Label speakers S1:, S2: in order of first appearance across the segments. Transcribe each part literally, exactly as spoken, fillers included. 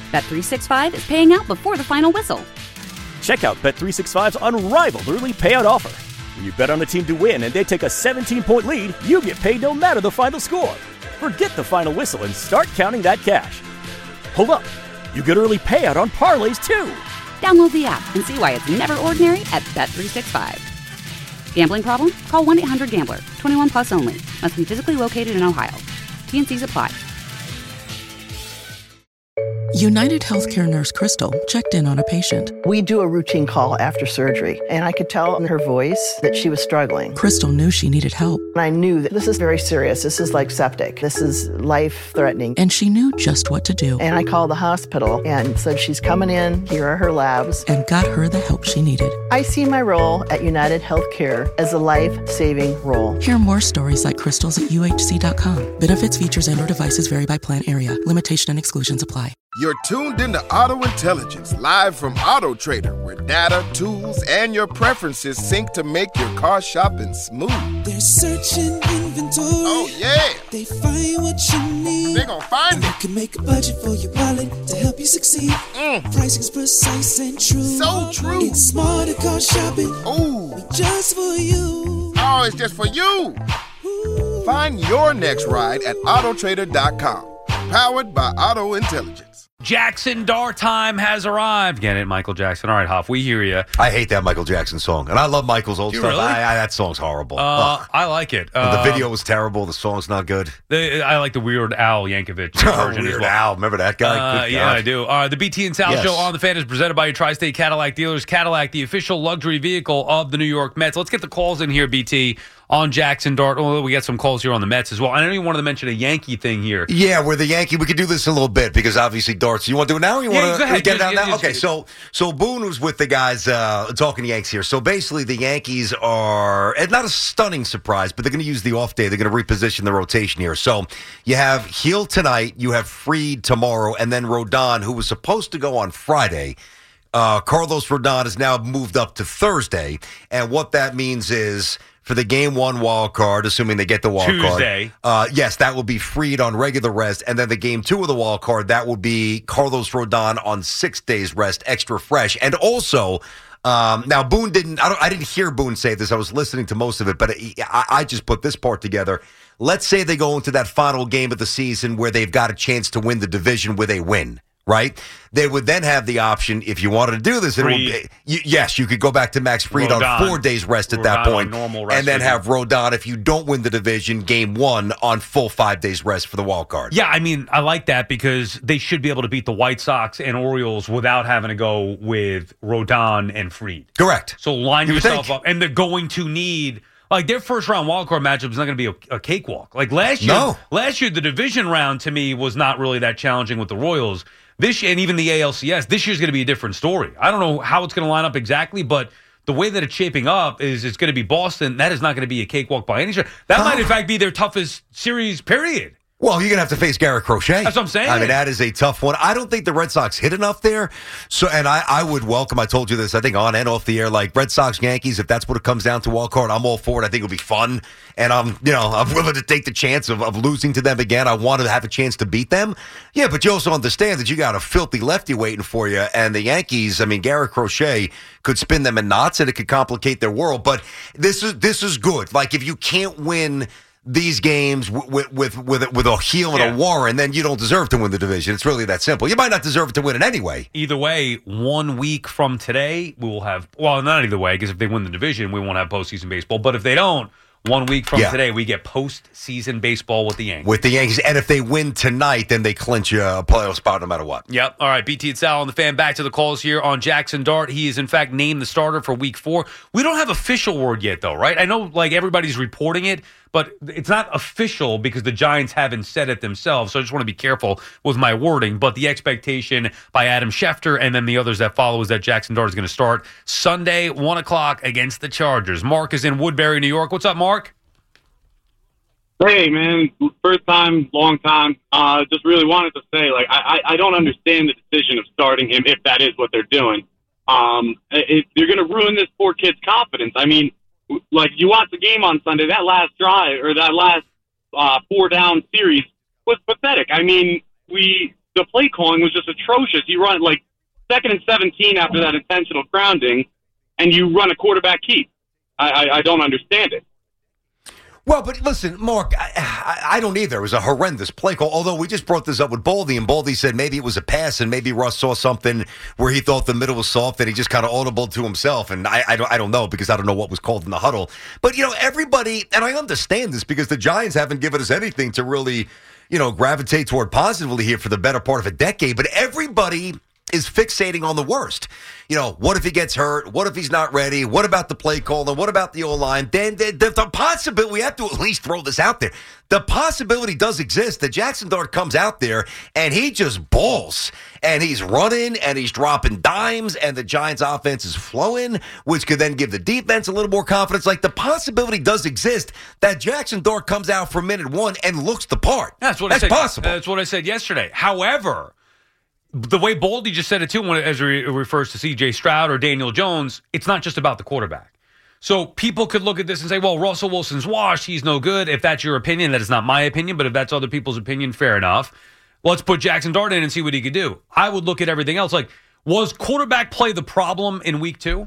S1: Bet three sixty-five is paying out before the final whistle.
S2: Check out Bet three sixty-five's unrivaled early payout offer. When you bet on a team to win and they take a seventeen-point lead, you get paid no matter the final score. Forget the final whistle and start counting that cash. Hold up. You get early payout on parlays, too.
S1: Download the app and see why it's never ordinary at Bet three sixty-five. Gambling problem? Call one eight hundred gambler. twenty-one plus only. Must be physically located in Ohio. T N Cs apply.
S3: United Healthcare nurse Crystal checked in on a patient.
S4: We do a routine call after surgery, and I could tell in her voice that she was struggling.
S3: Crystal knew she needed help.
S4: And I knew that this is very serious. This is like septic. This is life-threatening.
S3: And she knew just what to do.
S4: And I called the hospital and said, she's coming in. Here are her labs.
S3: And got her the help she needed.
S4: I see my role at United Healthcare as a life-saving role.
S3: Hear more stories like Crystal's at U H C dot com. Benefits, features, and or devices vary by plan area. Limitation and exclusions apply.
S5: You're tuned into Auto Intelligence, live from Auto Trader, where data, tools, and your preferences sync to make your car shopping smooth.
S6: They're searching inventory.
S5: Oh, yeah.
S6: They find what you need.
S5: They're gonna find
S6: and
S5: it.
S6: You can make a budget for your wallet to help you succeed. Mm. Pricing's precise and true.
S5: So true.
S6: It's smarter car shopping.
S5: Ooh.
S6: Just for you.
S5: Oh, it's just for you. Ooh. Find your next ride at auto trader dot com. Powered by Auto Intelligence.
S7: Jackson Dart time has arrived. Get it, Michael Jackson. All right, Huff, we hear you.
S8: I hate that Michael Jackson song, and I love Michael's old
S7: you
S8: stuff.
S7: Really?
S8: I, I, that song's horrible.
S7: Uh, I like it. Uh,
S8: the video was terrible. The song's not good.
S7: The, I like the Weird Al Yankovic version
S8: Weird
S7: as well.
S8: Al, remember that guy?
S7: Uh, yeah, I do. Uh, the B T and Sal
S8: yes.
S7: Show on the Fan is presented by your Tri-State Cadillac dealers. Cadillac, the official luxury vehicle of the New York Mets. Let's get the calls in here, B T. On Jackson Dart. Oh, we got some calls here on the Mets as well. I know you wanted to mention a Yankee thing here.
S8: Yeah, we're the Yankee. We could do this in a little bit because obviously Darts. You want to do it now? Or you
S7: yeah,
S8: want to get it out
S7: yeah,
S8: now? Okay, so so Boone was with the guys uh, talking Yanks here. So basically, the Yankees are it's not a stunning surprise, but they're going to use the off day. They're going to reposition the rotation here. So you have Heel tonight, you have Fried tomorrow, and then Rodon, who was supposed to go on Friday. Uh, Carlos Rodon has now moved up to Thursday, and what that means is. For the game one wild card, assuming they get the wild
S7: Tuesday.
S8: card. Uh, yes, that will be Fried on regular rest. And then the game two of the wild card, that will be Carlos Rodon on six days rest, extra fresh. And also, um, now Boone didn't, I, don't, I didn't hear Boone say this. I was listening to most of it, but I, I just put this part together. Let's say they go into that final game of the season where they've got a chance to win the division where they win. Right? They would then have the option, if you wanted to do this, it would be, you, yes, you could go back to Max Fried
S7: Rodon.
S8: on four days rest at
S7: Rodon
S8: that point,
S7: normal rest
S8: and then have Rodon, if you don't win the division, game one on full five days rest for the wild card.
S7: Yeah, I mean, I like that because they should be able to beat the White Sox and Orioles without having to go with Rodon and Fried.
S8: Correct.
S7: So line
S8: you
S7: yourself
S8: think.
S7: up, and they're going to need... Like, their first-round wildcard matchup is not going to be a, a cakewalk. Like, last year,
S8: no.
S7: last year, the division round, to me, was not really that challenging with the Royals. This year, and even the A L C S, this year's going to be a different story. I don't know how it's going to line up exactly, but the way that it's shaping up is it's going to be Boston. That is not going to be a cakewalk by any stretch. That oh. might, in fact, be their toughest series, period.
S8: Well, you're going to have to face Garrett Crochet.
S7: That's what I'm saying.
S8: I mean, that is a tough one. I don't think the Red Sox hit enough there. So, and I, I would welcome, I told you this, I think on and off the air, like Red Sox, Yankees, if that's what it comes down to wild card, I'm all for it. I think it'll be fun. And I'm, you know, I'm willing to take the chance of, of losing to them again. I want to have a chance to beat them. Yeah, but you also understand that you got a filthy lefty waiting for you. And the Yankees, I mean, Garrett Crochet could spin them in knots and it could complicate their world. But this is, this is good. Like, if you can't win these games with with with, with a heel and
S7: yeah.
S8: a Warren, then you don't deserve to win the division. It's really that simple. You might not deserve to win it anyway.
S7: Either way, one week from today, we will have, well, not either way, because if they win the division, we won't have postseason baseball. But if they don't, one week from
S8: yeah.
S7: today, we get postseason baseball with the Yankees.
S8: With the Yankees. And if they win tonight, then they clinch a playoff spot no matter what.
S7: Yep. All right, B T and Sal on the Fan. Back to the calls here on Jackson Dart. He is, in fact, named the starter for week four. We don't have official word yet, though, right? I know, like, everybody's reporting it, but it's not official because the Giants haven't said it themselves. So I just want to be careful with my wording. But the expectation by Adam Schefter and then the others that follow is that Jackson Dart is going to start Sunday, one o'clock against the Chargers. Mark is in Woodbury, New York. What's up, Mark?
S9: Hey, man, first time, long time. Uh, just really wanted to say, like, I, I don't understand the decision of starting him if that is what they're doing. Um, it, you're going to ruin this poor kid's confidence. I mean, like, you watch the game on Sunday, that last drive or that last uh, four-down series was pathetic. I mean, we the play calling was just atrocious. You run like second and seventeen after that intentional grounding, and you run a quarterback keep. I, I, I don't understand it.
S8: Well, but listen, Mark, I, I, I don't either. It was a horrendous play call, although we just brought this up with Baldy, and Baldy said maybe it was a pass, and maybe Russ saw something where he thought the middle was soft, and he just kind of audible to himself, and I, I, don't, I don't know, because I don't know what was called in the huddle. But, you know, everybody, and I understand this, because the Giants haven't given us anything to really, you know, gravitate toward positively here for the better part of a decade, but everybody is fixating on the worst. You know, what if he gets hurt? What if he's not ready? What about the play call? And what about the O-line? Then the, the, the possibility, we have to at least throw this out there. The possibility does exist that Jackson Dart comes out there and he just balls. And he's running and he's dropping dimes and the Giants offense is flowing, which could then give the defense a little more confidence. Like, the possibility does exist that Jackson Dart comes out for minute one and looks the part.
S7: That's what
S8: That's
S7: I said.
S8: possible.
S7: That's what I said yesterday. However, the way Baldy just said it, too, when it, as it refers to C J Stroud or Daniel Jones, it's not just about the quarterback. So people could look at this and say, well, Russell Wilson's washed. He's no good. If that's your opinion, that is not my opinion. But if that's other people's opinion, fair enough. Let's put Jackson Dart in and see what he could do. I would look at everything else. Like, was quarterback play the problem in week two?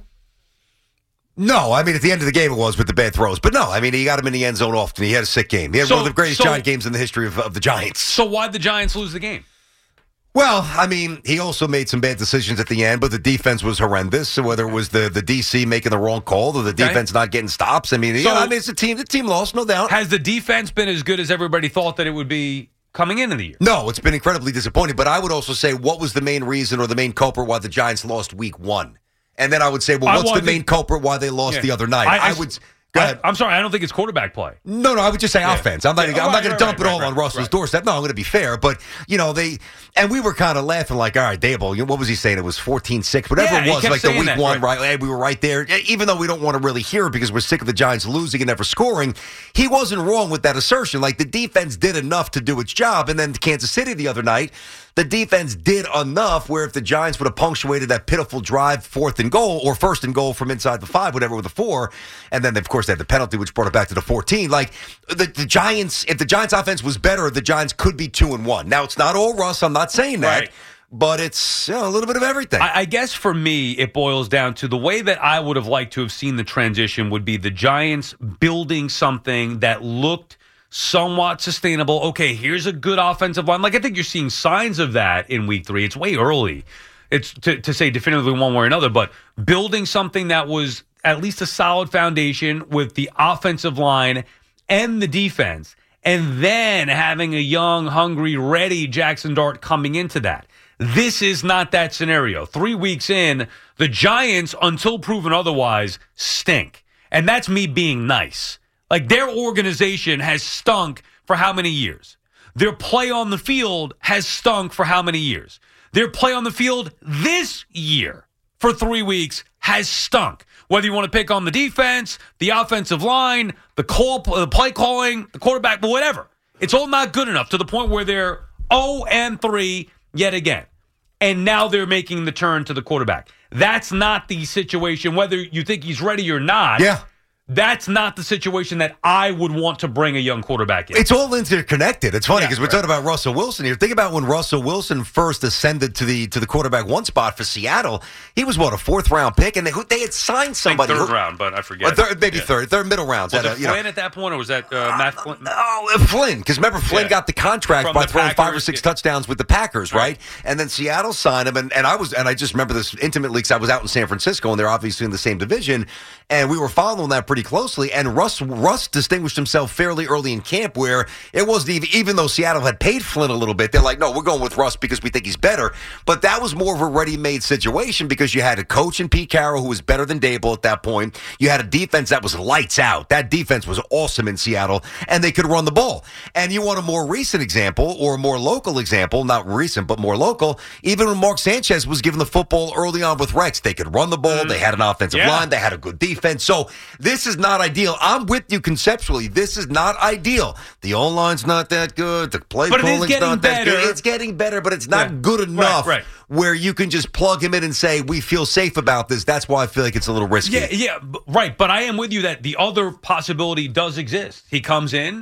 S8: No, I mean, at the end of the game it was with the bad throws. But no, I mean, he got him in the end zone often. He had a sick game. He had
S7: So-
S8: one of the greatest
S7: so-
S8: Giant games in the history of, of the Giants.
S7: So why'd the Giants lose the game?
S8: Well, I mean, he also made some bad decisions at the end, but the defense was horrendous. So whether it was the, the D C making the wrong call or the
S7: Okay.
S8: defense not getting stops, I mean,
S7: So-
S8: yeah, I mean, it's a team. The team lost, no doubt.
S7: Has the defense been as good as everybody thought that it would be coming into the year?
S8: No, it's been incredibly disappointing. But I would also say, what was the main reason or the main culprit why the Giants lost week one? And then I would say, well,
S7: I
S8: what's the
S7: wanted-
S8: main culprit why they lost
S7: Yeah.
S8: the other night?
S7: I- I-
S8: I, would. Go ahead.
S7: I, I'm sorry, I don't think it's quarterback play.
S8: No, no, I would just say
S7: Yeah.
S8: offense. I'm not,
S7: Yeah,
S8: I'm not
S7: right,
S8: going
S7: right,
S8: to dump
S7: right,
S8: it all
S7: right,
S8: on Russell's
S7: right.
S8: doorstep. No, I'm going to be fair. But, you know, they, and we were kind of laughing like, all right, Dable, you know, what was he saying? It was fourteen six, whatever
S7: Yeah, he
S8: it was,
S7: kept
S8: like the
S7: saying
S8: week
S7: that,
S8: one,
S7: right.
S8: right? Hey, we were right there. Even though we don't want to really hear it because we're sick of the Giants losing and never scoring, he wasn't wrong with that assertion. Like, the defense did enough to do its job. And then Kansas City the other night, the defense did enough where if the Giants would have punctuated that pitiful drive, fourth and goal, or first and goal from inside the five, whatever, with a four, and then, of course, they had the penalty, which brought it back to the fourteen. Like, the, the Giants, if the Giants offense was better, the Giants could be two and one. Now, it's not all Russ. I'm not saying that.
S7: Right.
S8: But it's, you know, a little bit of everything.
S7: I, I guess for me, it boils down to the way that I would have liked to have seen the transition would be the Giants building something that looked somewhat sustainable. Okay, here's a good offensive line. Like, I think you're seeing signs of that in week three. It's way early. It's to, to say definitively one way or another, but building something that was at least a solid foundation with the offensive line and the defense, and then having a young, hungry, ready Jackson Dart coming into that. This is not that scenario. Three weeks in, the Giants, until proven otherwise, stink. And that's me being nice. Like, their organization has stunk for how many years? Their play on the field has stunk for how many years? Their play on the field this year for three weeks has stunk. Whether you want to pick on the defense, the offensive line, the call, the play calling, the quarterback, but whatever. It's all not good enough to the point where they're oh and three yet again. And now they're making the turn to the quarterback. That's not the situation, whether you think he's ready or not.
S8: Yeah.
S7: That's not the situation that I would want to bring a young quarterback in.
S8: It's all interconnected. It's funny
S7: Yeah,
S8: because we're
S7: right.
S8: talking about Russell Wilson here. Think about when Russell Wilson first ascended to the to the quarterback one spot for Seattle. He was, what, a fourth round pick, and they, they had signed
S7: I think
S8: somebody.
S7: third
S8: who-
S7: round, but I forget.
S8: Or third, maybe
S7: Yeah.
S8: third, third middle rounds.
S7: Was
S8: at
S7: it
S8: a, you know,
S7: Flynn at that point, or was that uh, Matt Flynn?
S8: Oh, Flynn, because remember Flynn
S7: Yeah.
S8: got the contract
S7: From
S8: by
S7: the
S8: throwing five or
S7: Packers,
S8: six
S7: yeah.
S8: touchdowns with the Packers, right?
S7: Right.
S8: And then Seattle signed him, and, and I was, and I just remember this intimately because I was out in San Francisco, and they're obviously in the same division, and we were following that pretty closely. And Russ, Russ distinguished himself fairly early in camp, where it wasn't even, even though Seattle had paid Flynn a little bit, they're like, no, we're going with Russ because we think he's better. But that was more of a ready-made situation because you had a coach in Pete Carroll who was better than Dable at that point. You had a defense that was lights out. That defense was awesome in Seattle, and they could run the ball. And you want a more recent example or a more local example, not recent, but more local, even when Mark Sanchez was given the football early on with Rex, they could run the ball. They had an offensive
S7: Yeah.
S8: line. They had a good defense. So this is not ideal. I'm with you conceptually. This is not ideal. The O-line's not that good. The play
S7: But it is
S8: calling's
S7: getting
S8: not that
S7: better.
S8: good. It's getting better, but it's not
S7: Yeah.
S8: good enough
S7: right.
S8: where you can just plug him in and say, we feel safe about this. That's why I feel like it's a little risky.
S7: Yeah, yeah, b- right. But I am with you that the other possibility does exist. He comes in,
S8: Well,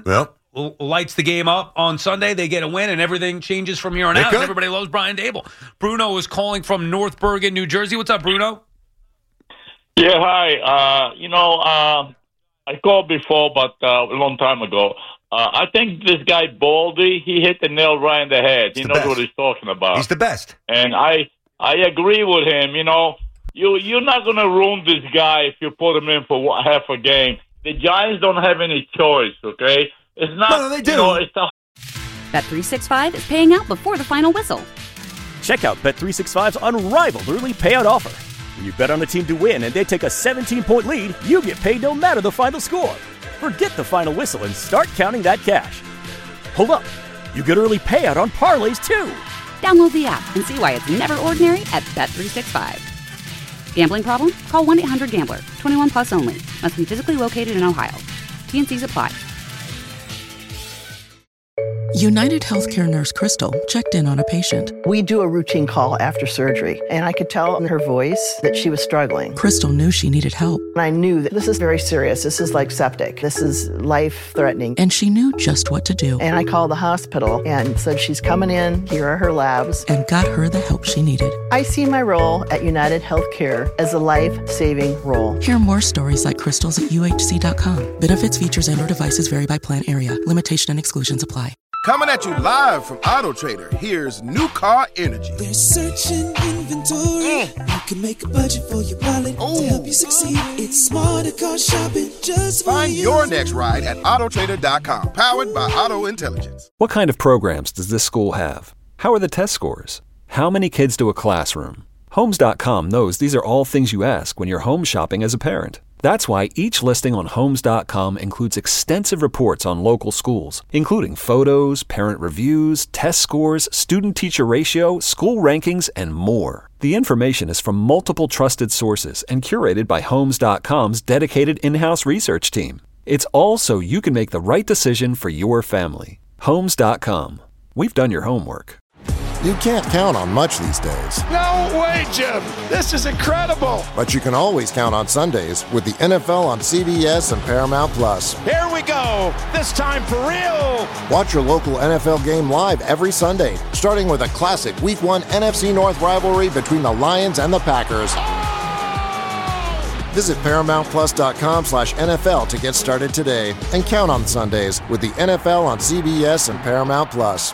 S7: l- lights the game up on Sunday. They get a win, and everything changes from here on
S8: They
S7: out.
S8: could.
S7: And everybody loves Brian Dable. Bruno is calling from North Bergen, New Jersey. What's up, Bruno?
S10: Yeah, hi. Uh, you know, uh, I called before, but uh, a long time ago. Uh, I think this guy Baldy, he hit the nail right in the head. He
S8: the
S10: knows
S8: best.
S10: what he's talking about.
S8: He's the best.
S10: And I I agree with him. You know, you, you're not going to ruin this guy if you put him in for one- half a game. The Giants don't have any choice, okay? It's not,
S8: No, they do.
S10: You know, it's a
S1: Bet three sixty-five is paying out before the final whistle.
S2: Check out Bet three sixty-five's unrivaled early payout offer. When you bet on a team to win and they take a seventeen-point lead, you get paid no matter the final score. Forget the final whistle and start counting that cash. Hold up. You get early payout on parlays, too.
S1: Download the app and see why it's never ordinary at Bet three sixty-five. Gambling problem? Call one eight hundred gambler. twenty-one plus only. Must be physically located in Ohio. T N Cs apply.
S3: United Healthcare nurse Crystal checked in on a patient.
S4: We do a routine call after surgery, and I could tell in her voice that she was struggling.
S3: Crystal knew she needed help,
S4: And I knew that this is very serious. This is like septic. This is life-threatening.
S3: and she knew just what to do
S4: And I called the hospital and said, she's coming in. Here are her labs.
S3: and got her the help she needed.
S4: I see my role at United Healthcare as a life-saving role.
S3: Hear more stories like Crystal's at U H C dot com. Benefits, features, and/or devices vary by plan area. Limitation and exclusions apply.
S5: Coming at you live from Auto Trader, here's New Car Energy.
S6: They're searching inventory. You can make a budget for your wallet to help you succeed. It's smarter car shopping just for
S5: Find
S6: you.
S5: your next ride at auto trader dot com, powered by Auto Intelligence.
S11: What kind of programs does this school have? How are the test scores? How many kids to a classroom? Homes dot com knows these are all things you ask when you're home shopping as a parent. That's why each listing on Homes dot com includes extensive reports on local schools, including photos, parent reviews, test scores, student-teacher ratio, school rankings, and more. The information is from multiple trusted sources and curated by Homes dot com's dedicated in-house research team. It's all so you can make the right decision for your family. Homes dot com. We've done your homework.
S12: You can't count on much these days,
S13: No way, Jim. This is incredible.
S12: but you can always count on Sundays with the N F L on C B S and Paramount Plus.
S13: Here we go. This time for real.
S12: Watch your local N F L game live every Sunday, starting with a classic Week one N F C North rivalry between the Lions and the Packers. Visit paramount plus dot com slash N F L to get started today and count on Sundays with the N F L on C B S and Paramount Plus.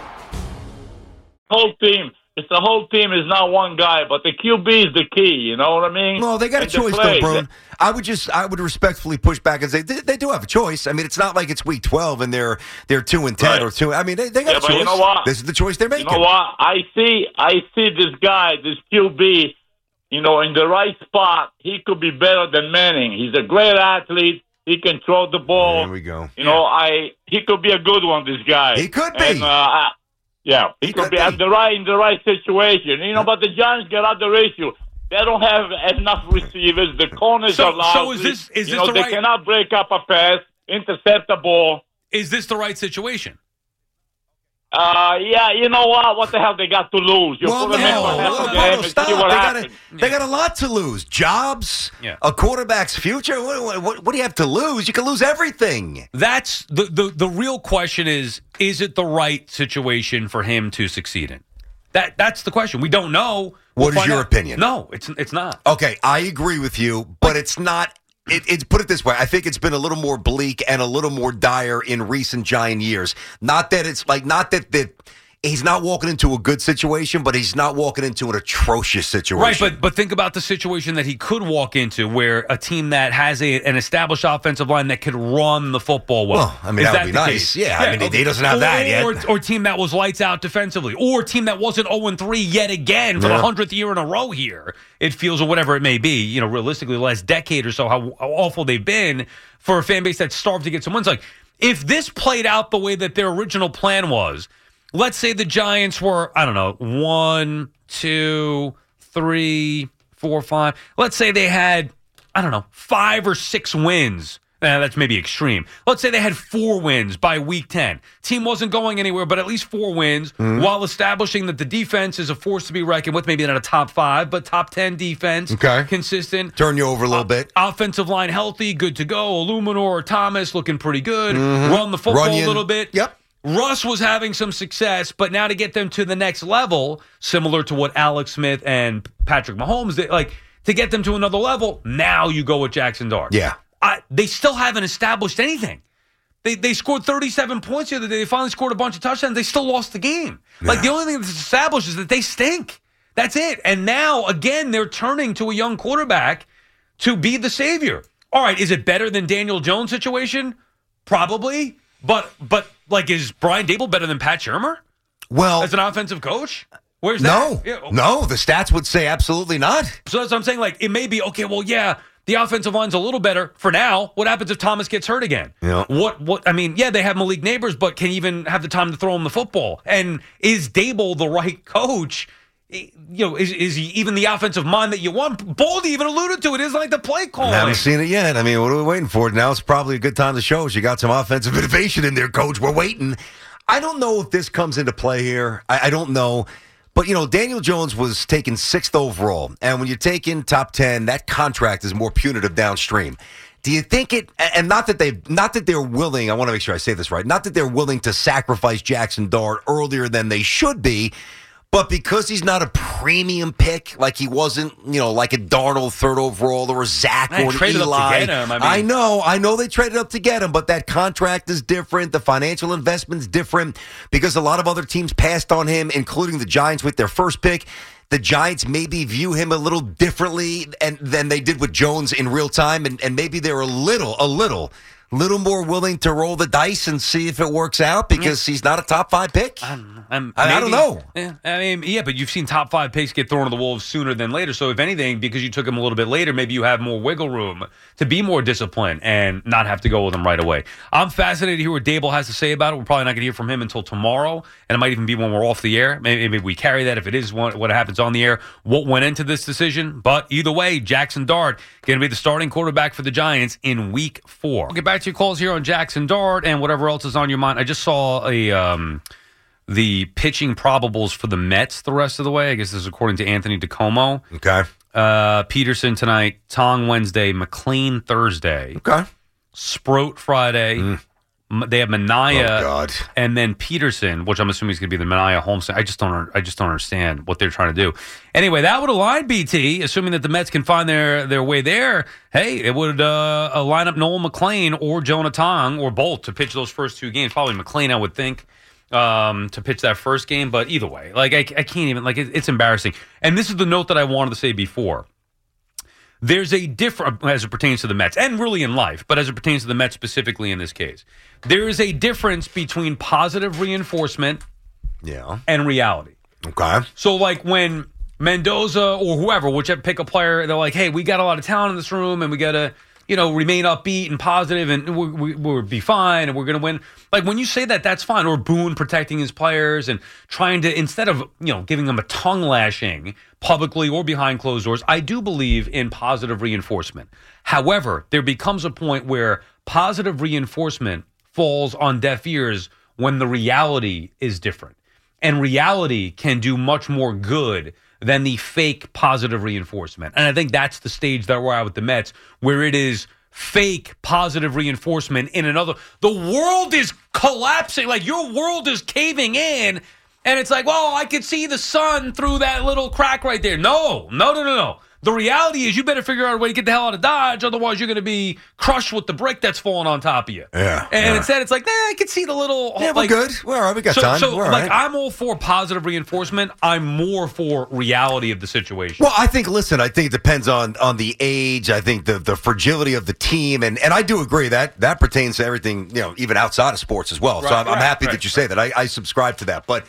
S10: whole team. It's the whole team is not one guy, but the Q B is the key. You know what I mean?
S8: No, they got a
S10: And the
S8: choice, though,
S10: plays.
S8: Brune. I would just, I would respectfully push back and say they, they do have a choice. I mean, it's not like it's week twelve and they're they're two and ten
S10: Right.
S8: or two. I mean, they, they got
S10: Yeah,
S8: a
S10: but
S8: choice.
S10: you know what?
S8: This is the choice they're
S10: You
S8: making.
S10: know what? I see. I see this guy, this Q B. You know, in the right spot, he could be better than Manning. He's a great athlete. He can throw the ball.
S8: There we go.
S10: You know, I he could be a good one. This guy.
S8: He could be.
S10: And, uh, I- yeah, he,
S8: He
S10: could,
S8: could
S10: be,
S8: be.
S10: at the right in the right situation. You know, but the Giants got other issue. They don't have enough receivers. The corners
S7: So-
S10: are lousy.
S7: so is this- is
S10: you
S7: this
S10: know,
S7: the
S10: they
S7: right-
S10: cannot break up a pass, intercept the ball.
S7: Is this the right situation?
S10: Uh, yeah, you know what? What the hell they got to lose? You
S8: Well,
S10: put
S8: no,
S10: them in for half
S8: no,
S10: a
S8: no,
S10: game
S8: no,
S10: and
S8: stop.
S10: see what
S8: They got, a,
S10: happens.
S8: they got a lot to lose. Jobs,
S7: Yeah.
S8: a quarterback's future. What, what, what do you have to lose? You can lose everything.
S7: That's the, the the real question is is it the right situation for him to succeed in? That that's the question. We don't know.
S8: What is
S7: find
S8: your
S7: out.
S8: opinion?
S7: No, it's it's not.
S8: Okay, I agree with you, but it's not. It, it's put it this way. I think it's been a little more bleak and a little more dire in recent Giant years. Not that it's like not that that he's not walking into a good situation, but he's not walking into an atrocious situation.
S7: Right, but but think about the situation that he could walk into, where a team that has a, an established offensive line that could run the football well.
S8: Well, I mean,
S7: Is
S8: that would be
S7: the
S8: nice.
S7: case?
S8: Yeah, I mean, he- he doesn't have
S7: or,
S8: that yet.
S7: Or, or team that was lights out defensively, or a team that wasn't zero and three yet again for
S8: Yeah.
S7: the hundredth year in a row here. It feels, or whatever it may be. You know, realistically, the last decade or so, how, how awful they've been for a fan base that's starved to get some wins. Like, if this played out the way that their original plan was. Let's say the Giants were, I don't know, one, two, three, four, five. Let's say they had, I don't know, five or six wins Eh, that's maybe extreme. Let's say they had four wins by week ten. Team wasn't going anywhere, but at least four wins
S8: Mhm.
S7: while establishing that the defense is a force to be reckoned with. Maybe not a top five, but top ten defense.
S8: Okay.
S7: Consistent.
S8: Turn you over a little bit.
S7: Offensive line healthy, good to go. Illuminor, Thomas looking pretty good.
S8: Mhm.
S7: Run the football
S8: Runyon.
S7: a little bit.
S8: Yep.
S7: Russ was having some success, but now to get them to the next level, similar to what Alex Smith and Patrick Mahomes did, like to get them to another level, now you go with Jackson Dart.
S8: Yeah.
S7: I, they still haven't established anything. They they scored thirty-seven points the other day. They finally scored a bunch of touchdowns. They still lost the game.
S8: Yeah.
S7: Like the only thing that's established is that they stink. That's it. And now, again, they're turning to a young quarterback to be the savior. All right, is it better than Daniel Jones' situation? Probably. But, but like, is Brian Dable better than Pat Shurmur?
S8: Well,
S7: as an offensive coach? Where's
S8: no,
S7: that? Yeah.
S8: no, the stats would say absolutely not.
S7: So that's what I'm saying. Like, it may be, okay, well, yeah, the offensive line's a little better for now. What happens if Thomas gets hurt again?
S8: Yeah.
S7: What, what, I mean, yeah, they have Malik Neighbors, but can you even have the time to throw him the football? And is Dable the right coach? You know, is, is he even the offensive mind that you want? Baldy even alluded to it. It's like the play calling.
S8: I haven't seen it yet. I mean, what are we waiting for? Now it's probably a good time to show us you got some offensive innovation in there, Coach. We're waiting. I don't know if this comes into play here. I, I don't know. But, you know, Daniel Jones was taken sixth overall. And when you're taking top ten, that contract is more punitive downstream. Do you think it, and not that they, not that they're willing, I want to make sure I say this right, not that they're willing to sacrifice Jackson Dart earlier than they should be, but because he's not a premium pick, like he wasn't, you know, like a Darnold third overall or a Zach
S7: They
S8: or an
S7: traded up to
S8: Eli.
S7: get him, I mean-
S8: I know, I know they traded up to get him, but that contract is different. The financial investment's different because a lot of other teams passed on him, including the Giants with their first pick. The Giants maybe view him a little differently and than they did with Jones in real time, and, and maybe they're a little, a little, little more willing to roll the dice and see if it works out because he's not a top five pick.
S7: Um,
S8: I, I don't
S7: maybe-
S8: know.
S7: Yeah, I mean, yeah, but you've seen top five picks get thrown to the wolves sooner than later. So if anything, because you took him a little bit later, maybe you have more wiggle room to be more disciplined and not have to go with him right away. I'm fascinated to hear what Dable has to say about it. We're probably not going to hear from him until tomorrow, and it might even be when we're off the air. Maybe, maybe we carry that if it is what, what happens on the air, what went into this decision. But either way, Jackson Dart going to be the starting quarterback for the Giants in week four. We'll get back to your calls here on Jackson Dart and whatever else is on your mind. I just saw a... Um, the pitching probables for the Mets the rest of the way. I guess this is according to Anthony DeComo.
S8: Okay.
S7: Uh, Peterson tonight, Tong Wednesday, McLean Thursday.
S8: Okay.
S7: Sproat Friday.
S8: Mm.
S7: M- They have Mania
S8: Oh, God.
S7: and then Peterson, which I'm assuming is going to be the Mania Holmes. I just don't. I just don't understand what they're trying to do. Anyway, that would align B T, assuming that the Mets can find their their way there. Hey, it would uh, uh, line up Noel McLean or Jonah Tong or both to pitch those first two games. Probably McLean, I would think. Um, to pitch that first game, but either way, like I, I can't even like it, it's embarrassing. And this is the note that I wanted to say before. There's a difference as it pertains to the Mets, and really in life, but as it pertains to the Mets specifically in this case, there is a difference between positive reinforcement,
S8: yeah,
S7: and reality.
S8: Okay.
S7: So, like when Mendoza or whoever, whichever pick a player, they're like, "Hey, we got a lot of talent in this room, and we got to." You know, remain upbeat and positive, and we, we, we'll be fine, and we're going to win. Like, when you say that, that's fine. Or Boone protecting his players and trying to, instead of, you know, giving them a tongue lashing publicly or behind closed doors, I do believe in positive reinforcement. However, there becomes a point where positive reinforcement falls on deaf ears when the reality is different. And reality can do much more good than the fake positive reinforcement. And I think that's the stage that we're at with the Mets, where it is fake positive reinforcement in another. The world is collapsing. Like, your world is caving in, and it's like, well, I could see the sun through that little crack right there. No, no, no, no, no. The reality is you better figure out a way to get the hell out of Dodge, otherwise you're going to be crushed with the brick that's falling on top of you.
S8: Yeah.
S7: And
S8: yeah.
S7: instead, it's like, nah, I can see the little...
S8: Yeah,
S7: like,
S8: we're good. We're all right. We got
S7: so,
S8: time.
S7: So,
S8: we're all
S7: like,
S8: right.
S7: I'm all for positive reinforcement. I'm more for reality of the situation.
S8: Well, I think, listen, I think it depends on on the age. I think the, the fragility of the team. And, and I do agree that that pertains to everything, you know, even outside of sports as well.
S7: Right,
S8: so I'm, I'm
S7: right,
S8: happy
S7: right,
S8: that you say that. I, I subscribe to that. But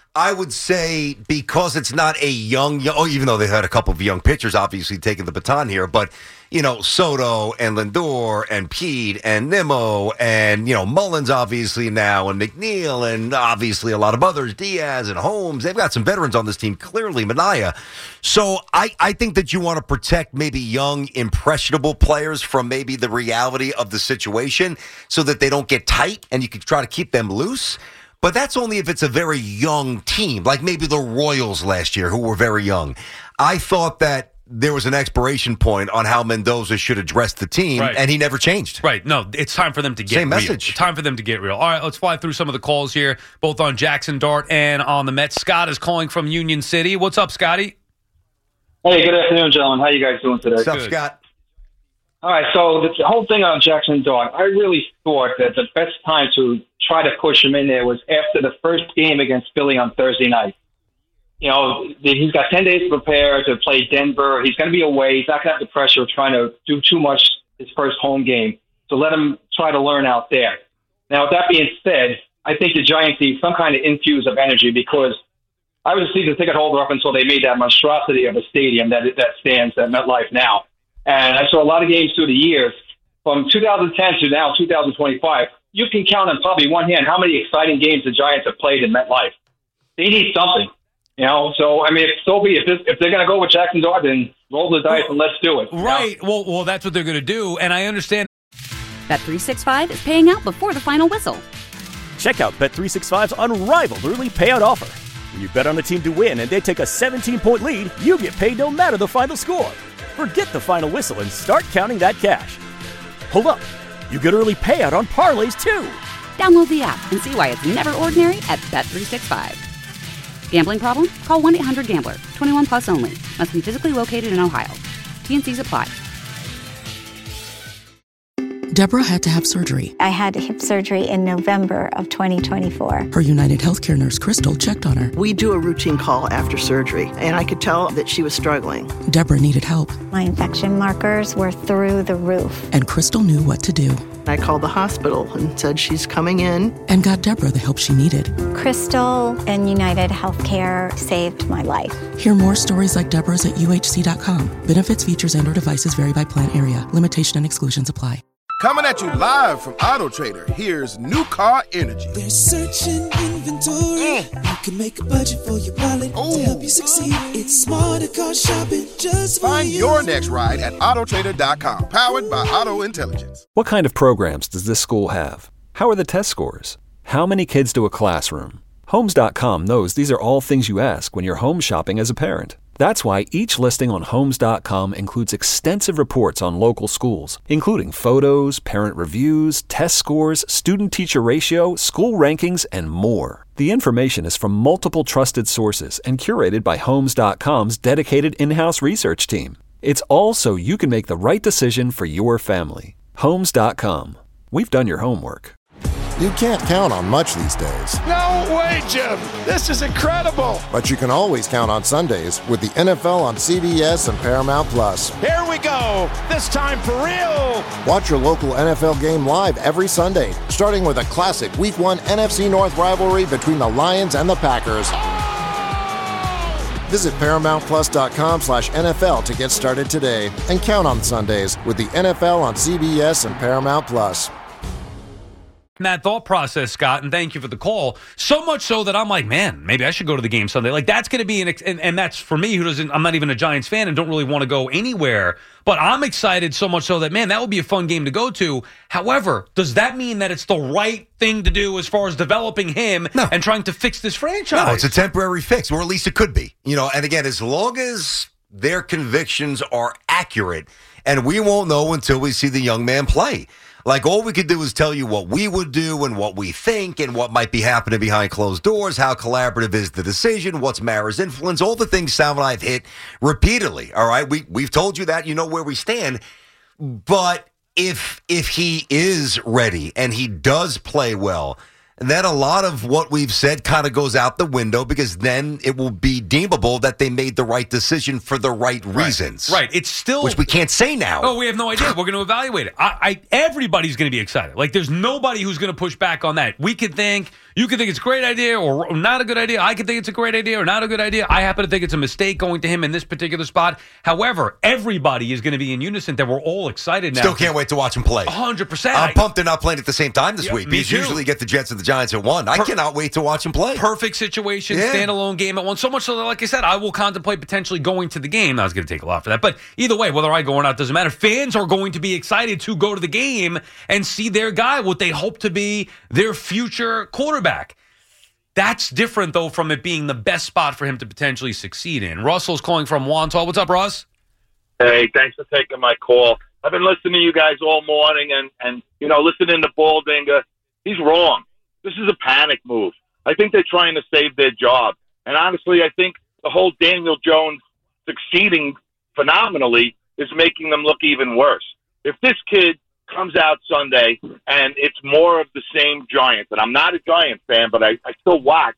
S8: I would say because it's not a young, young, oh, even though they had a couple of young pitchers obviously taking the baton here, but, you know, Soto and Lindor and Pete and Nimmo and, you know, Mullins obviously now and McNeil and obviously a lot of others, Diaz and Holmes. They've got some veterans on this team, clearly, Minaya. So I, I think that you want to protect maybe young, impressionable players from maybe the reality of the situation so that they don't get tight and you can try to keep them loose. But that's only if it's a very young team, like maybe the Royals last year, who were very young. I thought that there was an expiration point on how Mendoza should address the team,
S7: right.
S8: and he never changed.
S7: Right. No, it's time for them to get
S8: Same
S7: real.
S8: message.
S7: It's time for them to get real. All right, let's fly through some of the calls here, both on Jackson Dart and on the Mets. Scott is calling from Union City. What's up, Scotty?
S14: Hey, good afternoon, gentlemen. How you guys doing today?
S8: What's up, Scott?
S14: All right, so the whole thing on Jackson Dart, I really thought that the best time to try to push him in there was after the first game against Philly on Thursday night. You know, he's got ten days to prepare to play Denver. He's going to be away. He's not going to have the pressure of trying to do too much his first home game. So let him try to learn out there. Now, with that being said, I think the Giants need some kind of infuse of energy because I was a season ticket holder up until they made that monstrosity of a stadium that that stands at MetLife now. And I saw a lot of games through the years. From two thousand ten to now two thousand twenty-five, you can count on probably one hand how many exciting games the Giants have played in MetLife. They need something, you know. So, I mean, if so be if, this, if they're going to go with Jackson Dart, then roll the dice and let's do it.
S7: Right. Well, well, that's what they're going to do, and I understand.
S1: Bet three sixty-five is paying out before the final whistle.
S2: Check out Bet three sixty-five's unrivaled early payout offer. When you bet on a team to win and they take a seventeen-point lead, you get paid no matter the final score. Forget the final whistle and start counting that cash. Hold up. You get early payout on parlays, too.
S1: Download the app and see why it's never ordinary at Bet three sixty-five. Gambling problem? Call one eight hundred gambler. twenty-one plus only. Must be physically located in Ohio. T and C's apply.
S3: Deborah had to have surgery.
S15: I had hip surgery in November of twenty twenty-four.
S3: Her United Healthcare nurse, Crystal, checked on her.
S4: We do a routine call after surgery, and I could tell that she was struggling.
S3: Deborah needed help.
S15: My infection markers were through the roof.
S3: And Crystal knew what to do.
S4: I called the hospital and said she's coming in.
S3: And got Deborah the help she needed.
S15: Crystal and United Healthcare saved my life.
S3: Hear more stories like Deborah's at U H C dot com. Benefits, features, and or devices vary by plan area. Limitation and exclusions apply.
S5: Coming at you live from Auto Trader, here's New Car Energy.
S6: There's searching inventory.
S5: Mm.
S6: You can make a budget for your wallet
S5: Ooh.
S6: to help you succeed. It's smarter car shopping just for
S5: Find
S6: you.
S5: your next ride at auto trader dot com, powered by Auto Intelligence.
S11: What kind of programs does this school have? How are the test scores? How many kids do a classroom? Homes dot com knows these are all things you ask when you're home shopping as a parent. That's why each listing on Homes dot com includes extensive reports on local schools, including photos, parent reviews, test scores, student-teacher ratio, school rankings, and more. The information is from multiple trusted sources and curated by Homes dot com's dedicated in-house research team. It's all so you can make the right decision for your family. Homes dot com. We've done your homework.
S12: You can't count on much these days,
S13: No way, Jim. This is incredible.
S12: but you can always count on Sundays with the N F L on C B S and Paramount Plus.
S13: Here we go. This time for real.
S12: Watch your local N F L game live every Sunday, starting with a classic Week one N F C North rivalry between the Lions and the Packers. Visit paramount plus dot com slash N F L to get started today and count on Sundays with the N F L on C B S and Paramount Plus.
S7: That thought process, Scott, and thank you for the call. So much so that I'm like, man, maybe I should go to the game Sunday. Like, that's going to be an, ex- and, and that's for me who doesn't, I'm not even a Giants fan and don't really want to go anywhere. But I'm excited so much so that, man, that would be a fun game to go to. However, does that mean that it's the right thing to do as far as developing him
S8: No.
S7: and trying to fix this franchise?
S8: No, it's a temporary fix, or at least it could be. You know, and again, as long as their convictions are accurate, and we won't know until we see the young man play. Like, all we could do is tell you what we would do and what we think and what might be happening behind closed doors, how collaborative is the decision, what's Mara's influence, all the things Sal and I have hit repeatedly, all right? We, we've told you that. You know where we stand. But if if he is ready and he does play well, then a lot of what we've said kind of goes out the window, because then it will be deemable that they made the right decision for the right reasons.
S7: Right. It's still...
S8: Which we can't say now.
S7: Oh, we have no idea. We're going to evaluate it. I, I Everybody's going to be excited. Like, there's nobody who's going to push back on that. We could think, You can think it's a great idea or not a good idea. I can think it's a great idea or not a good idea. I happen to think it's a mistake going to him in this particular spot. However, everybody is going to be in unison that we're all excited now.
S8: Still can't wait to watch him play.
S7: one hundred percent.
S8: I'm pumped they're not playing at the same time this
S7: Yeah,
S8: week.
S7: me
S8: Because
S7: too.
S8: usually get the Jets and the Giants at one. I
S7: Per-
S8: cannot wait to watch him play.
S7: Perfect situation,
S8: Yeah.
S7: standalone game at one. So much so that, like I said, I will contemplate potentially going to the game. Now, it's going to take a lot for that. But either way, whether I go or not doesn't matter. Fans are going to be excited to go to the game and see their guy, what they hope to be their future quarterback. That's different, though, from it being the best spot for him to potentially succeed in. Russell's calling from Wantagh. What's up, Russ?
S16: Hey, thanks for taking my call. I've been listening to you guys all morning and, and you know, listening to Baldinger. He's wrong. This is a panic move. I think they're trying to save their job. And honestly, I think the whole Daniel Jones succeeding phenomenally is making them look even worse. If this kid comes out Sunday and it's more of the same Giants, and I'm not a Giant fan, but I, I still watch,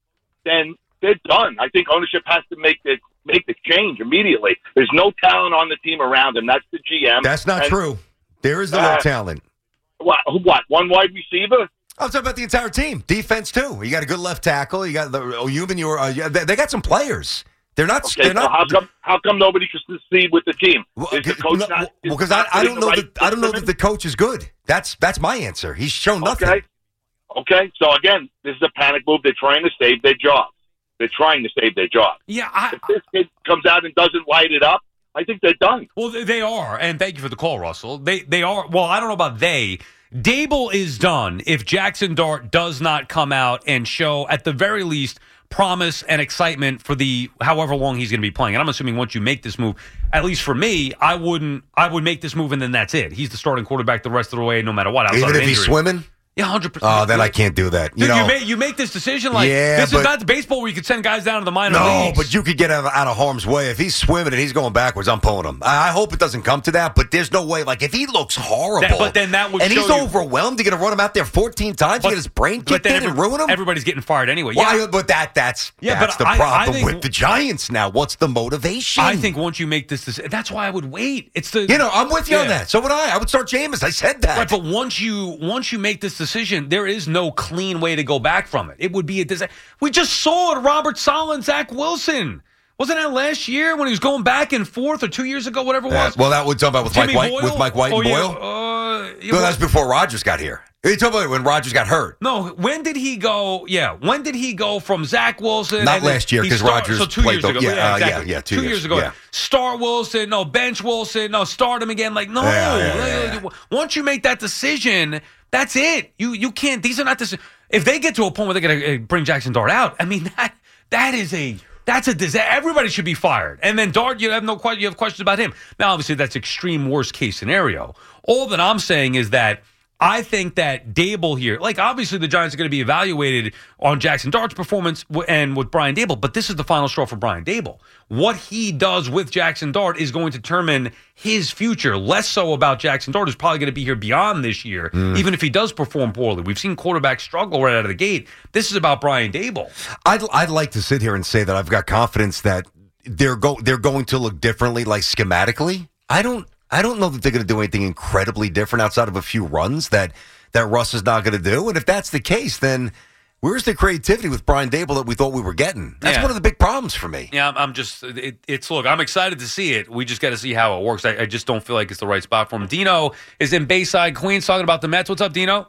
S16: then they're done. I think ownership has to make the, make the change immediately. There's no talent on the team around him. That's the G M.
S8: That's not
S16: And,
S8: true. There is no
S16: uh,
S8: talent.
S16: What, what? One wide receiver?
S8: I'm talking about the entire team. Defense, too. You got a good left tackle. You got the Oyuban. You uh, yeah, they, they got some players. They're not.
S16: Okay,
S8: they're
S16: so
S8: not.
S16: how come how come nobody can succeed with the team? Is the coach
S8: No,
S16: not?
S8: well,
S16: is
S8: because
S16: not
S8: I, I
S16: putting
S8: don't
S16: the
S8: know
S16: right
S8: that I don't know
S16: system
S8: that the coach is good. That's that's my answer. He's shown
S16: in?
S8: nothing.
S16: Okay. Okay. So again, this is a panic move. They're trying to save their job. They're trying to save their job.
S7: Yeah. I,
S16: if this kid comes out and doesn't light it up, I think they're done.
S7: Well, they are, and thank you for the call, Russell. They they are. Well, I don't know about they. Dable is done if Jackson Dart does not come out and show, at the very least, promise and excitement for the however long he's going to be playing. And I'm assuming once you make this move, at least for me, I wouldn't. I would make this move and then that's it. He's the starting quarterback the rest of the way, no matter what. outside
S8: Even
S7: of
S8: if he's
S7: injury.
S8: swimming.
S7: Yeah, one hundred percent.
S8: Oh, then I can't do that. You
S7: Dude,
S8: know,
S7: you, make, you make this decision like
S8: Yeah,
S7: this
S8: but-
S7: is not the baseball where you could send guys down to the minor
S8: no,
S7: leagues.
S8: but you could get out of, out of harm's way. If he's swimming and he's going backwards, I'm pulling him. I, I hope it doesn't come to that, but there's no way. Like, if he looks horrible,
S7: That- but then that would
S8: and
S7: show
S8: he's
S7: you-
S8: overwhelmed, you're going to run him out there fourteen times,
S7: But-
S8: get his brain
S7: but
S8: kicked
S7: then
S8: in and
S7: every-
S8: ruin him?
S7: Everybody's getting fired anyway.
S8: Why?
S7: Yeah.
S8: But that that's
S7: Yeah,
S8: that's
S7: but
S8: the
S7: I- I
S8: problem
S7: think-
S8: with the Giants now. What's the motivation?
S7: I think once you make this decision, that's why I would wait. It's the
S8: You know, I'm with you on
S7: Yeah.
S8: that. So would I. I would start Jameis. I said that.
S7: Right, but once you once you make this decision, there is no clean way to go back from it. It would be a disaster. We just saw it. Robert Saleh, Zach Wilson. Wasn't that last year when he was going back and forth, or two years ago, whatever it
S8: Uh,
S7: was?
S8: well, that we're talking about with
S7: Timmy
S8: Mike White,
S7: Boyle?
S8: with Mike White
S7: Oh,
S8: and
S7: yeah,
S8: Boyle.
S7: uh, yeah,
S8: no,
S7: well-
S8: that's before Rodgers got here. You're talking about when Rodgers got hurt.
S7: No, when did he go? Yeah, when did he go from Zach Wilson?
S8: Not
S7: and then
S8: last year,
S7: he
S8: 'cause
S7: start-
S8: Rodgers
S7: So two
S8: played
S7: years
S8: the-
S7: ago.
S8: yeah, uh, yeah,
S7: exactly.
S8: yeah, two
S7: two
S8: years,
S7: years ago.
S8: yeah.
S7: Start Wilson, no bench Wilson, no start him again. Like no.
S8: Yeah, yeah, yeah.
S7: Once you make that decision, that's it. You you can't. These are not this. If they get to a point where they're going to bring Jackson Dart out, I mean that that is a. That's a disaster. Everybody should be fired. And then Dart, you have no question. You have questions about him. Now, obviously, that's extreme worst case scenario. All that I'm saying is that I think that Dable here, like obviously the Giants are going to be evaluated on Jackson Dart's performance w- and with Brian Dable, but this is the final straw for Brian Dable. What he does with Jackson Dart is going to determine his future, less so about Jackson Dart, who's probably going to be here beyond this year,
S8: Mm.
S7: even if he does perform poorly. We've seen quarterbacks struggle right out of the gate. This is about Brian Dable.
S8: I'd I'd like to sit here and say that I've got confidence that they're go they're going to look differently, like schematically. I don't I don't know that they're going to do anything incredibly different outside of a few runs that that Russ is not going to do. And if that's the case, then where's the creativity with Brian Dable that we thought we were getting? That's
S7: Yeah.
S8: one of the big problems for me.
S7: Yeah, I'm, I'm just, it, it's, look, I'm excited to see it. We just got to see how it works. I, I just don't feel like it's the right spot for him. Dino is in Bayside, Queens, talking about the Mets. What's up, Dino?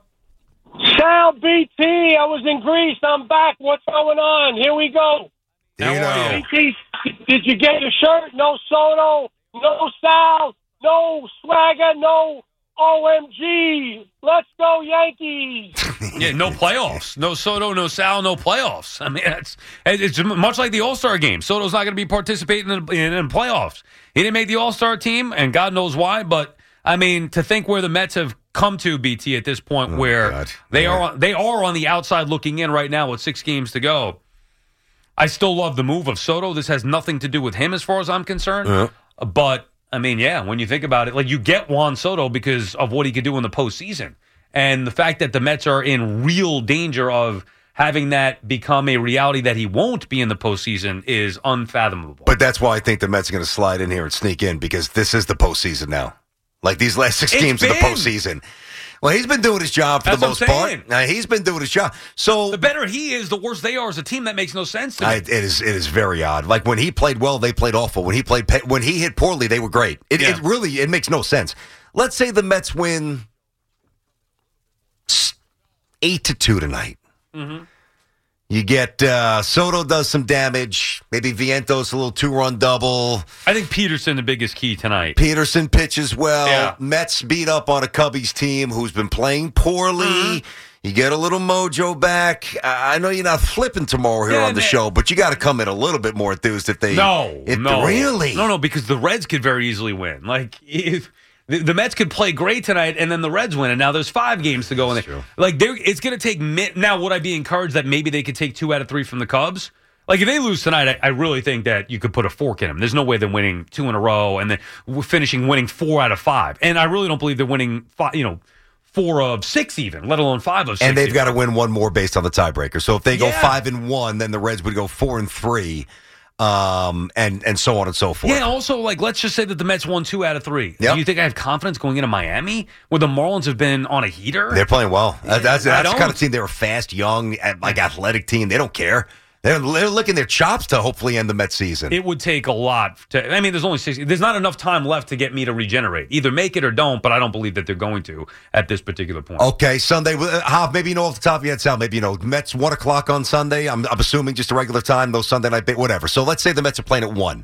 S17: Sal B T, I was in Greece. I'm back. What's going on? Here we go.
S8: Dino.
S17: B T, did you get your shirt? No Soto, no Sal, no Swagger, no O M G. Let's go Yankees.
S7: Yeah, no playoffs. No Soto, no Sal, no playoffs. I mean, it's, it's much like the All-Star game. Soto's not going to be participating in, in, in playoffs. He didn't make the All-Star team, and God knows why, but, I mean, to think where the Mets have come to, B T, at this point
S8: Oh,
S7: where
S8: God.
S7: they
S8: Yeah.
S7: are they are on the outside looking in right now with six games to go. I still love the move of Soto. This has nothing to do with him as far as I'm concerned.
S8: Uh-huh.
S7: Uh, But, I mean, yeah, when you think about it, like you get Juan Soto because of what he could do in the postseason. And the fact that the Mets are in real danger of having that become a reality that he won't be in the postseason is unfathomable.
S8: But that's why I think the Mets are going to slide in here and sneak in because this is the postseason now. Like these last six
S7: It's
S8: games of the
S7: been.
S8: postseason. Well, he's been doing his job for
S7: That's
S8: the
S7: what
S8: most
S7: I'm
S8: part.
S7: saying.
S8: Uh, he's been doing his job. So
S7: The better he is, the worse they are as a team. That makes no sense to me.
S8: I, it is it is very odd. Like when he played well, they played awful. When he played pe- when he hit poorly, they were great. It,
S7: Yeah.
S8: it really it makes no sense. Let's say the Mets win eight to two tonight.
S7: Mm-hmm.
S8: You get uh, Soto does some damage. Maybe Vientos a little two-run double.
S7: I think Peterson the biggest key tonight.
S8: Peterson pitches well.
S7: Yeah.
S8: Mets beat up on a Cubbies team who's been playing poorly.
S7: Mm-hmm.
S8: You get a little mojo back. I I know you're not flipping tomorrow here
S7: Yeah,
S8: on the
S7: man.
S8: show, but you got to come in a little bit more enthused if they.
S7: No,
S8: if
S7: no,
S8: really,
S7: no, no, because the Reds could very easily win. Like if the, the Mets could play great tonight, and then the Reds win, and now there's five games to go in there. Like they're, it's going to take. Mi- now, would I be encouraged that maybe they could take two out of three from the Cubs? Like if they lose tonight, I, I really think that you could put a fork in them. There's no way they're winning two in a row and then we're finishing winning four out of five. And I really don't believe they're winning five. You know. Four of six, even, let alone five of six.
S8: and they've
S7: even.
S8: got to win one more based on the tiebreaker. So if they go
S7: Yeah.
S8: five and one, then the Reds would go four and three, um, and and so on and so forth.
S7: Yeah, also, like, let's just say that the Mets won two out of three.
S8: Yep.
S7: Do you think I have confidence going into Miami, where the Marlins have been on a heater?
S8: They're playing well. That- That's,
S7: I
S8: that's the kind
S7: don't.
S8: of team. They're a fast, young, like athletic team. They don't care. They're, they're licking their chops to hopefully end the Mets season.
S7: It would take a lot to. I mean, there's only six. There's not enough time left to get me to regenerate. Either make it or don't, but I don't believe that they're going to at this particular point.
S8: Okay, Sunday. uh, Hoff, maybe you know off the top of your head, Sal. Maybe you know Mets one o'clock on Sunday. I'm, I'm assuming just a regular time. Those Sunday night, whatever. So let's say the Mets are playing at one,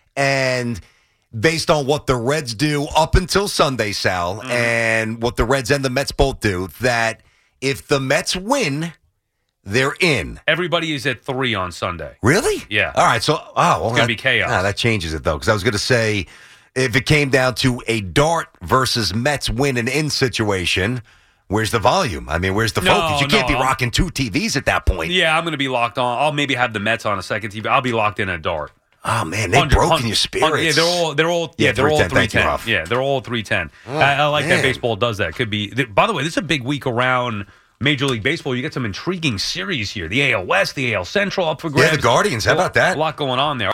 S8: and based on what the Reds do up until Sunday, Sal,
S7: Mm-hmm.
S8: and what the Reds and the Mets both do, that if the Mets win, they're in.
S7: Everybody is at three on Sunday.
S8: Really?
S7: Yeah.
S8: All right. So, oh, well,
S7: It's gonna
S8: that-
S7: be chaos.
S8: ah, that changes it though, because I was going to say, if it came down to a Dart versus Mets win and in situation, where's the volume? I mean, where's the
S7: No,
S8: focus? You can't
S7: no,
S8: be
S7: I'm-
S8: rocking two T Vs at that point.
S7: Yeah, I'm going to be locked on. I'll maybe have the Mets on a second T V. I'll be locked in at Dart.
S8: Oh man, they've
S7: Hundred-
S8: broken
S7: hundred-
S8: your spirits.
S7: Yeah, they're all they're all yeah,
S8: Yeah,
S7: they're all
S8: three ten.
S7: three
S8: Thank you,
S7: ten.
S8: Ralph.
S7: Yeah, they're all three ten.
S8: Oh,
S7: I, I like
S8: man.
S7: that baseball does that. Could be. th- By the way, this is a big week around Major League Baseball. You get some intriguing series here. The A L West, the A L Central up for grabs.
S8: Yeah, the Guardians. How about that?
S7: A lot going on there.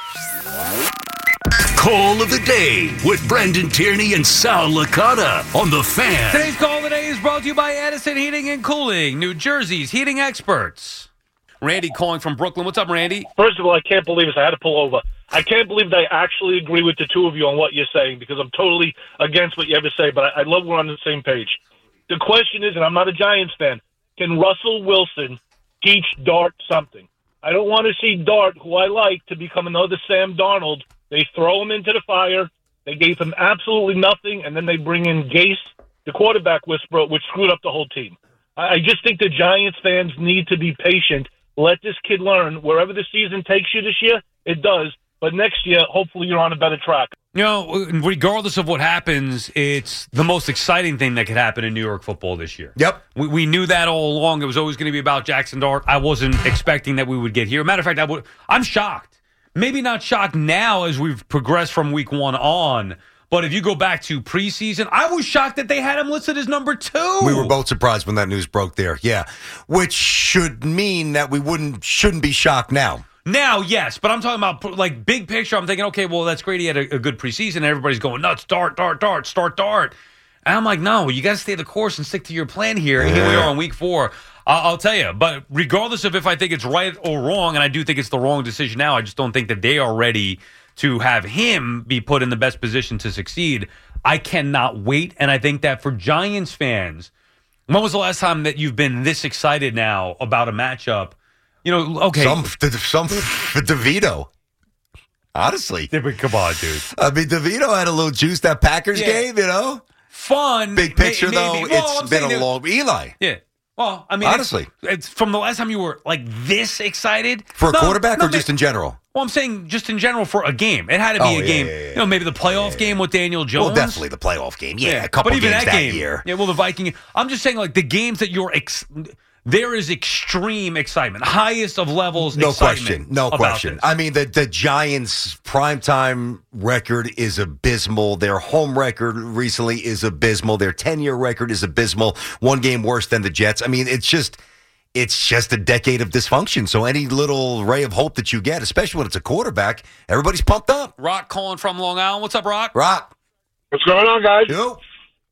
S18: Call of the day with Brendan Tierney and Sal Licata on the Fan.
S7: Today's call of the day is brought to you by Edison Heating and Cooling, New Jersey's heating experts. Randy calling from Brooklyn. What's up, Randy?
S17: First of all, I can't believe this. I had to pull over. I can't believe that I actually agree with the two of you on what you're saying because I'm totally against what you ever say, but I, I love we're on the same page. The question is, and I'm not a Giants fan, can Russell Wilson teach Dart something? I don't want to see Dart, who I like, to become another Sam Darnold. They throw him into the fire. They gave him absolutely nothing, and then they bring in Gase, the quarterback whisperer, which screwed up the whole team. I, I just think the Giants fans need to be patient. Let this kid learn. Wherever the season takes you this year, it does. But next year, hopefully you're on a better track.
S7: You know, regardless of what happens, it's the most exciting thing that could happen in New York football this year.
S8: Yep.
S7: We, we knew that all along. It was always going to be about Jackson Dart. I wasn't expecting that we would get here. Matter of fact, I would, I'm shocked. Maybe not shocked now as we've progressed from week one on, but if you go back to preseason, I was shocked that they had him listed as number two.
S8: We were both surprised when that news broke there. Yeah, which should mean that we wouldn't shouldn't be shocked now.
S7: Now, yes, but I'm talking about like big picture. I'm thinking, okay, well, that's great. He had a, a good preseason. And everybody's going nuts. Dart, Dart, Dart, start Dart. And I'm like, no, you got to stay the course and stick to your plan here. And here we are on week four. I'll, I'll tell you. But regardless of if I think it's right or wrong, and I do think it's the wrong decision now, I just don't think that they are ready to have him be put in the best position to succeed. I cannot wait. And I think that for Giants fans, when was the last time that you've been this excited now about a matchup? You know, okay.
S8: Some, some for DeVito. Honestly.
S7: Come on, dude.
S8: I mean, DeVito had a little juice that Packers
S7: Yeah.
S8: game, you know?
S7: Fun.
S8: Big picture,
S7: May-
S8: though,
S7: maybe. Well,
S8: it's
S7: I'm
S8: been
S7: saying
S8: a
S7: that-
S8: long... Eli.
S7: Yeah. Well, I mean,
S8: Honestly.
S7: It's, it's from the last time you were like this excited.
S8: For a
S7: No,
S8: quarterback
S7: no,
S8: or just
S7: ma-
S8: in general?
S7: Well, I'm saying just in general for a game. It had to be
S8: Oh,
S7: a
S8: yeah,
S7: game.
S8: yeah, yeah.
S7: You know, maybe the playoff game with Daniel Jones.
S8: Well, definitely the playoff game. Yeah, a couple
S7: but even
S8: games
S7: that,
S8: that
S7: game,
S8: year.
S7: Yeah, well, the Viking. I'm just saying, like the games that you're. Ex- there is extreme excitement, highest of levels.
S8: No
S7: excitement
S8: question. No
S7: about
S8: question.
S7: this.
S8: I mean, the, the Giants' primetime record is abysmal. Their home record recently is abysmal. Their ten-year record is abysmal. One game worse than the Jets. I mean, it's just... It's just a decade of dysfunction. So any little ray of hope that you get, especially when it's a quarterback, everybody's pumped up.
S7: Rock calling from Long Island. What's up, Rock?
S8: Rock.
S17: What's going on, guys?
S8: Yo.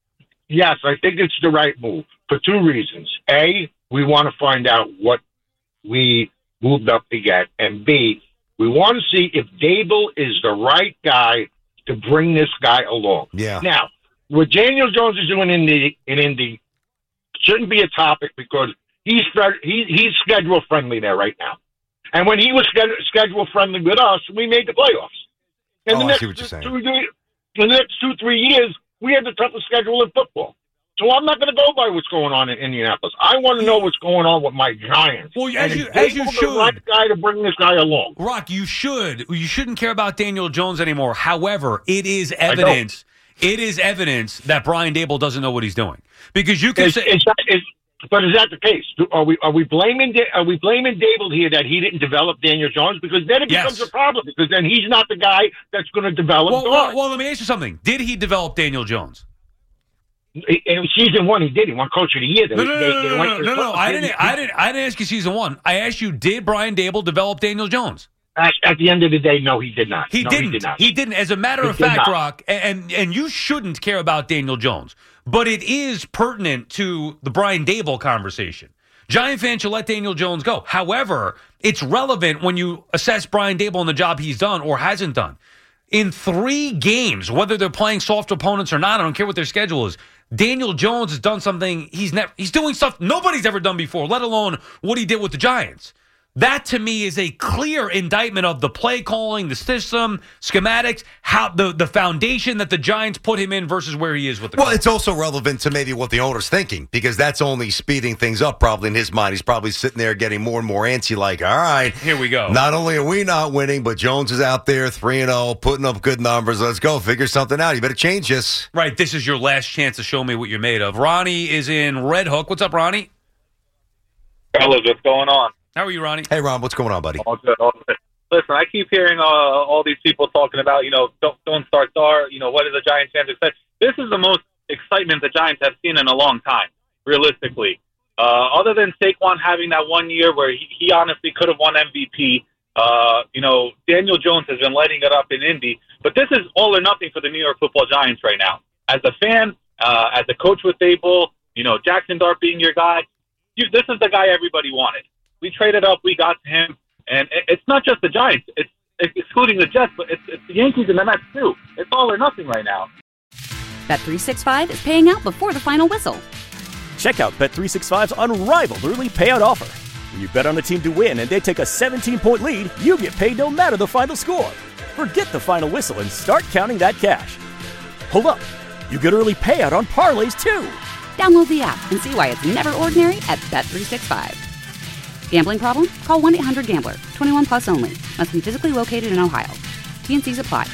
S19: yes, I think it's the right move for two reasons. A, we want to find out what we moved up to get, and B, we want to see if Dable is the right guy to bring this guy along.
S8: Yeah.
S19: Now, what Daniel Jones is doing in the in Indy shouldn't be a topic because he's he, he's schedule friendly there right now. And when he was schedule, schedule friendly with us, we made the playoffs. And
S8: Oh,
S19: the
S8: I
S19: next
S8: see what you're saying.
S19: Two, the next two, three years, we had the toughest schedule in football. So I'm not going to go by what's going on in Indianapolis. I want to know what's going on with my Giants.
S7: Well,
S19: And
S7: as you
S19: if
S7: as
S19: Daboll's
S7: you
S19: the
S7: should,
S19: right guy to bring this guy along.
S7: Rock, you should. You shouldn't care about Daniel Jones anymore. However, it is evidence. It is evidence that Brian Dable doesn't know what he's doing because you can
S19: Is,
S7: say.
S19: is that, is, but is that the case? Do- Are we are we blaming Da- are we blaming Dable here that he didn't develop Daniel Jones? Because then it becomes
S7: Yes.
S19: a problem because then he's not the guy that's going to develop.
S7: Well,
S19: guards.
S7: well, well, let me ask you something. Did he develop Daniel Jones?
S19: In season one, he did. He won Coach of the Year. They-
S7: No, no,
S19: they-
S7: no,
S19: they
S7: no,
S19: went
S7: no,
S19: to
S7: no,
S19: the
S7: no. I didn't. I didn't. I didn't ask you season one. I asked you, did Brian Dable develop Daniel Jones?
S19: At, at the end of the day, no, he did not.
S7: He
S19: No,
S7: didn't.
S19: He did not.
S7: He didn't. As a matter
S19: He
S7: of
S19: did
S7: fact,
S19: not.
S7: Rock, and and you shouldn't care about Daniel Jones, but it is pertinent to the Brian Dable conversation. Giant fans should let Daniel Jones go. However, it's relevant when you assess Brian Dable and the job he's done or hasn't done. In three games, whether they're playing soft opponents or not, I don't care what their schedule is. Daniel Jones has done something he's never. He's doing stuff nobody's ever done before, let alone what he did with the Giants. That to me is a clear indictment of the play calling, the system, schematics, how the, the foundation that the Giants put him in versus where he is with the.
S8: Well,
S7: Colts.
S8: it's also relevant to maybe what the owner's thinking because that's only speeding things up probably in his mind. He's probably sitting there getting more and more antsy like, all right,
S7: here we go.
S8: Not only are we not winning, but Jones is out there three and oh, putting up good numbers. Let's go. Figure something out. You better change this.
S7: Right, this is your last chance to show me what you're made of. Ronnie is in Red Hook. What's up, Ronnie?
S20: Fellas, what's going on?
S7: How are you, Ronnie?
S8: Hey, Ron, what's going on, buddy?
S20: All good, all good. Listen, I keep hearing uh, all these people talking about, you know, don't don't start Dar. You know, what is the Giants' fans expect? This is the most excitement the Giants have seen in a long time, realistically. Uh, other than Saquon having that one year where he, he honestly could have won M V P, uh, you know, Daniel Jones has been lighting it up in Indy. But this is all or nothing for the New York Football Giants right now. As a fan, uh, as a coach with Dable, you know, Jackson Dart being your guy, you, this is the guy everybody wanted. We traded up, we got to him, and it, it's not just the Giants. It's, it's excluding the Jets, but it's, it's the Yankees and the Mets too. It's all or nothing right now.
S1: Bet three sixty-five is paying out before the final whistle.
S2: Check out Bet three sixty-five's unrivaled early payout offer. When you bet on a team to win and they take a seventeen-point lead, you get paid no matter the final score. Forget the final whistle and start counting that cash. Hold up. You get early payout on parlays too.
S1: Download the app and see why it's never ordinary at Bet three sixty-five. Gambling problem? Call one eight hundred gambler. twenty-one plus only. Must be physically located in Ohio. T N Cs apply.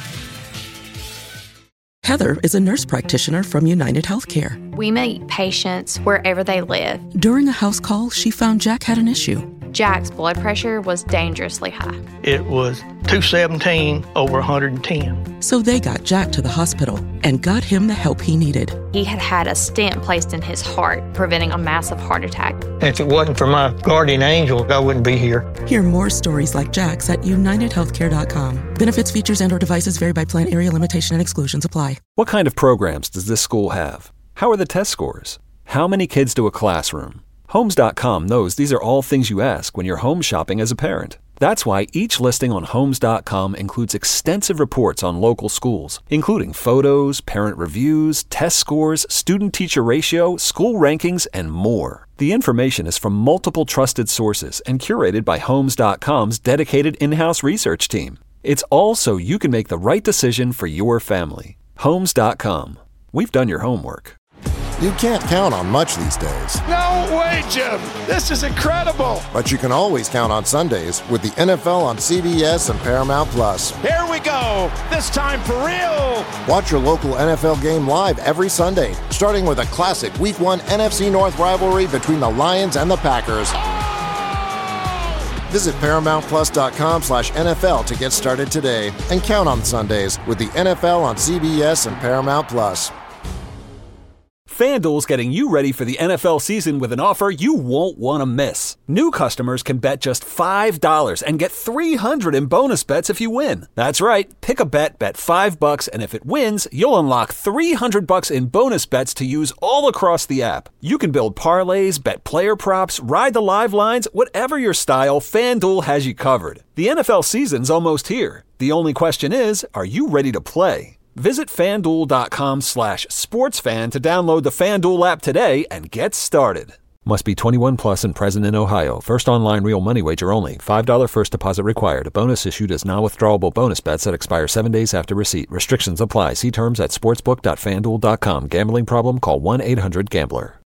S3: Heather is a nurse practitioner from United Healthcare.
S21: We meet patients wherever they live.
S3: During a house call, she found Jack had an issue.
S21: Jack's blood pressure was dangerously high.
S22: It was two seventeen over one hundred ten.
S3: So they got Jack to the hospital and got him the help he needed.
S21: He had had a stent placed in his heart, preventing a massive heart attack.
S22: If it wasn't for my guardian angel, I wouldn't be here.
S3: Hear more stories like Jack's at united healthcare dot com. Benefits, features, and or devices vary by plan, area, limitation, and exclusions apply.
S11: What kind of programs does this school have? How are the test scores? How many kids do a classroom? Homes dot com knows these are all things you ask when you're home shopping as a parent. That's why each listing on Homes dot com includes extensive reports on local schools, including photos, parent reviews, test scores, student-teacher ratio, school rankings, and more. The information is from multiple trusted sources and curated by Homes dot com's dedicated in-house research team. It's all so you can make the right decision for your family. Homes dot com. We've done your homework.
S12: You can't count on much these days,
S13: No way, Jim. This is incredible.
S12: but you can always count on Sundays with the N F L on C B S and Paramount Plus.
S13: Here we go. This time for real.
S12: Watch your local N F L game live every Sunday, starting with a classic Week one N F C North rivalry between the Lions and the Packers. Visit paramount plus dot com slash N F L to get started today and count on Sundays with the N F L on C B S and Paramount Plus.
S11: FanDuel's getting you ready for the N F L season with an offer you won't want to miss. New customers can bet just five dollars and get three hundred dollars in bonus bets if you win. That's right. Pick a bet, bet five bucks, and if it wins, you'll unlock three hundred bucks in bonus bets to use all across the app. You can build parlays, bet player props, ride the live lines, whatever your style, FanDuel has you covered. The N F L season's almost here. The only question is, are you ready to play? Visit FanDuel.com slash sportsfan to download the FanDuel app today and get started. Must be twenty-one plus and present in Ohio. First online real money wager only. five dollars first deposit required. Bonus issued as non-withdrawable bonus bets that expire seven days after receipt. Restrictions apply. See terms at sportsbook dot fan duel dot com. Gambling problem? Call one eight hundred gambler.